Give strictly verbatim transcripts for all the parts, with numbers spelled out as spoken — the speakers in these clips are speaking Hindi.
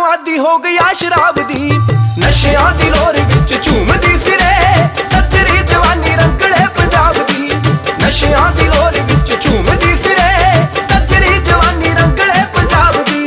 आदि हो गया शराब दी। नशियां दी लोर विच झूमदी फिरे सच्चरी जवानी रंगले पंजाब दी। नशियां दी लोर विच झूमदी फिरे सच्चरी जवानी रंगले पंजाब दी।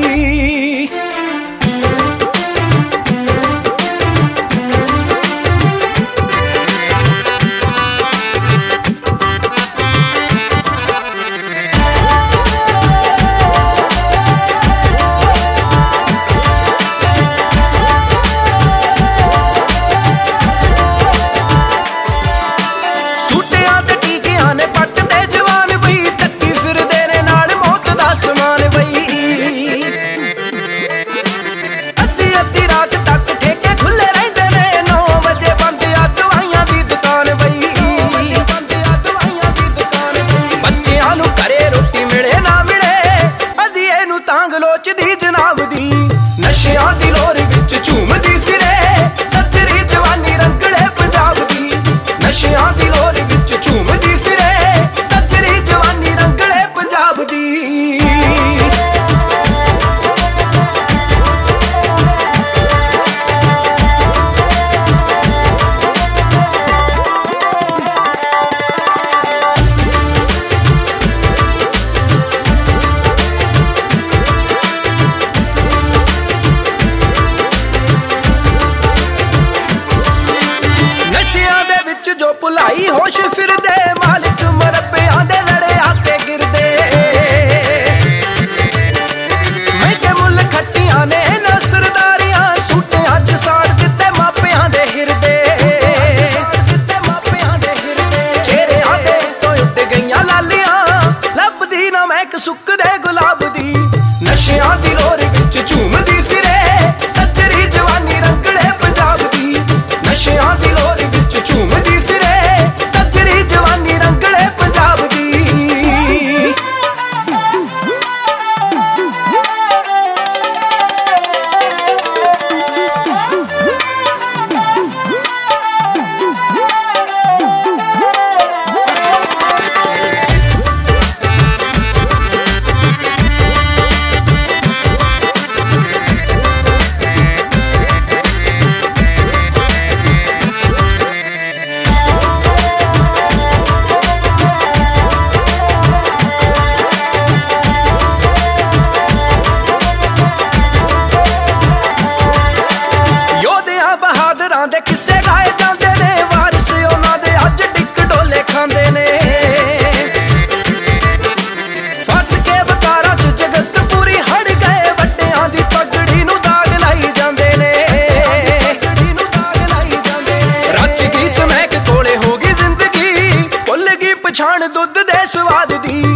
नशियां दी लोर विच झूमदी फिरे सच्चरी जवानी रंगले पंजाब दी। नशियां दी लोर विच झूमदी फिरे सच्चरी जवानी रंगले पंजाब दी। जो भुलाई होश फिरदे मालिक मरब्बियां दे लड़े आके गिरदे। महंगे मुल खट्टियां ने नसरदारियां सूटे अज साड़ दिते मापियां दे हिरदे। चेहरियां दे तो उड़ गईयां लालियां लभदी ना महक सुकदे गुलाब दी। नशियां दी लोर विच झूमदी फिरे सच्चरी जवानी रंगले पंजाब दी। नशियां दी लोर विच झूमदी दे किस्से गाए जांदे ने वारिस उन्हां दे अज टिक डोले खांदे ने। फस के बकारां च जगत पूरी हड़ गए वड्डियां दी पगड़ी नूं दाग लाई जांदे ने। रच गई समैक कोले हो गई जिंदगी भुल गई पछाण दुध दे स्वाद दी।